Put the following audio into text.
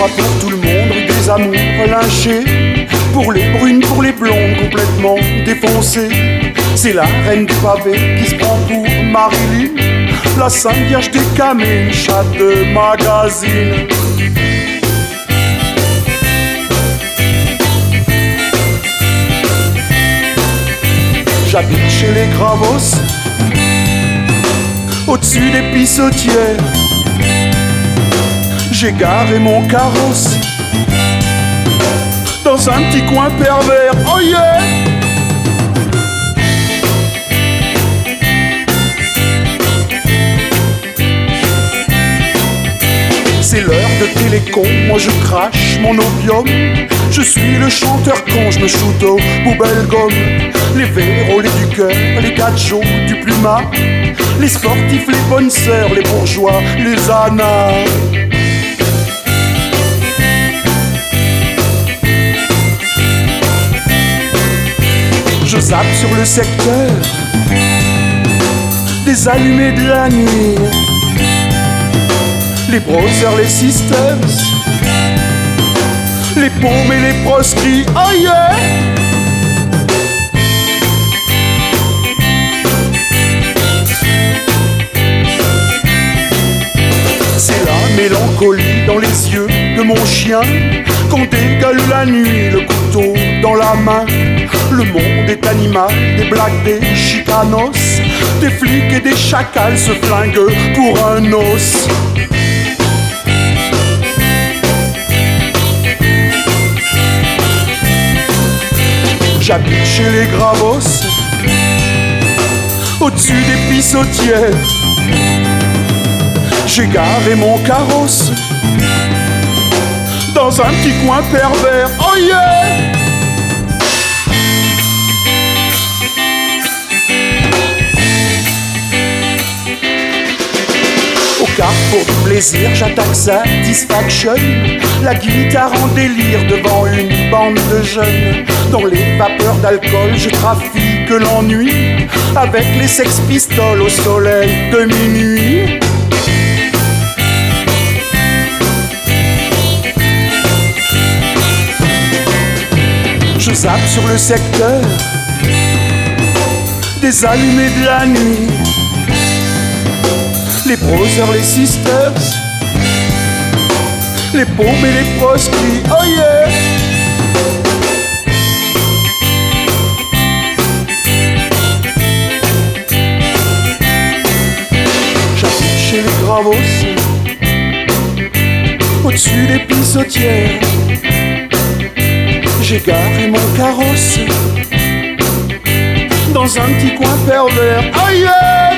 pas pour tout le monde, rue des amours lynchés. Pour les brunes, pour les blondes complètement défoncées. C'est la reine du pavé qui se prend pour Marilyn, la Sainte Vierge des Camées, une chatte de magazine. J'habite chez les Gravos, au-dessus des pissotières. J'ai garé mon carrosse dans un petit coin pervers. Oh yeah! C'est l'heure de télécom, moi je crache mon opium. Je suis le chanteur con, je me shoot aux poubelles gomme. Les vérolés du cœur, les gachos du plumat, les sportifs, les bonnes sœurs, les bourgeois, les annas. Je zappe sur le secteur des allumés de la nuit, les brothers, les sisters, les paumes et les proscrits. Oh yeah! C'est la mélancolie dans les yeux de mon chien qu'on dégueule la nuit, le couteau dans la main. Le monde est animal, des blagues, des chicanos, des flics et des chacals se flinguent pour un os. J'habite chez les Gravos, au-dessus des pissotières. J'ai garé mon carrosse dans un petit coin pervers. Oh yeah! Au carrefour du plaisir, j'attaque Satisfaction, la guitare en délire devant une bande de jeunes. Dans les vapeurs d'alcool, je trafique l'ennui avec les Sex Pistols au soleil de minuit. Je zappe sur le secteur des allumés de la nuit, les brothers, les sisters, les paumes et les proscrits. Oh yeah! J'habite chez les Gravos, au-dessus des pissotières. J'ai garé mon carrosse dans un petit coin pervers. Oh yeah!